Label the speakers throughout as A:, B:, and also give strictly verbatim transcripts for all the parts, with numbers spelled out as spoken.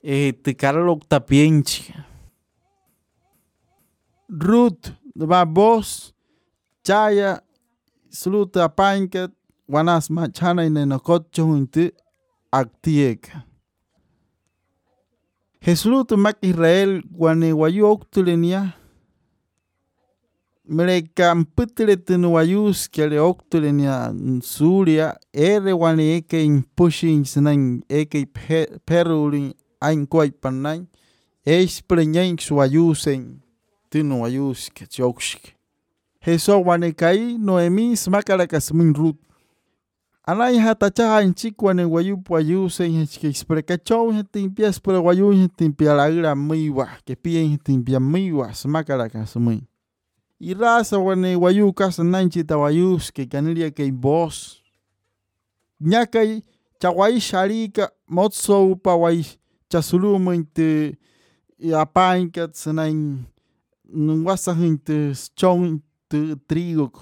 A: eh, te carlo tapienchi. Ruth, va vos, chaya, sluta panket, wanas machana in enokotcho hunti aktiek. Jeslut mak Israel wane wayu oktulenia. Mereka mputile tenu wayus kele oktulenia suria ere wane eke impushing senan eke perulin ain kwai panay. Eis plenyank wayusen tenu wayus ke chokshik. Jeso wane kai noemi smakala kasmin Ruth. Anay hatacha en chico wane wayu wayusen hechke exprecacho hetimpia spre wayu hetimpia la ira miwa que pien hetimpia miwa smakala kasmin. Y raza wane wayu casa nanchita wayus que canilia que boss. Nyakay chawai sharika motso pa wai chasulumente y apankat senain nungwasa hinte chong te trigo.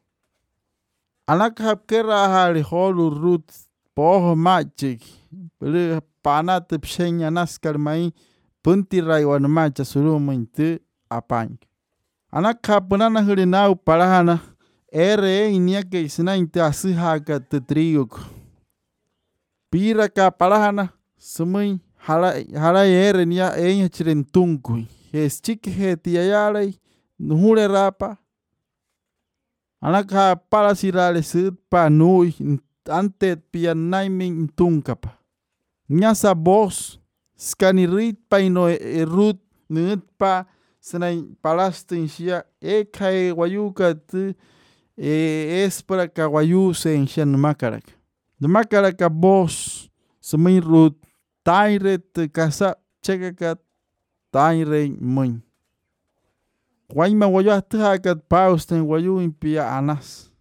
A: Anakap kera hali holu Ruth poho machik. Pele panate pshenya naskar mai punti raiwan macha sulumente apank. Anakap banana hulinau parahana ere inia que senain te asihaka te trigo. Pira ka parahana sumui hala ere nia enya chirentunkui. Hes chiki he tiayalay nuhure rapa. Anaka para sirale sud pa nui ante pia naiming tunkapa. Nyasa bos skanirit pa ino erut nut pa senay palastin shia e kai wayuka tu e espera ka wayuse en shan makarak. De makaraka bos semay rut taire te kasa chekakat taire mun. Guayma wayu hasta hakat pausten wayu impia anas.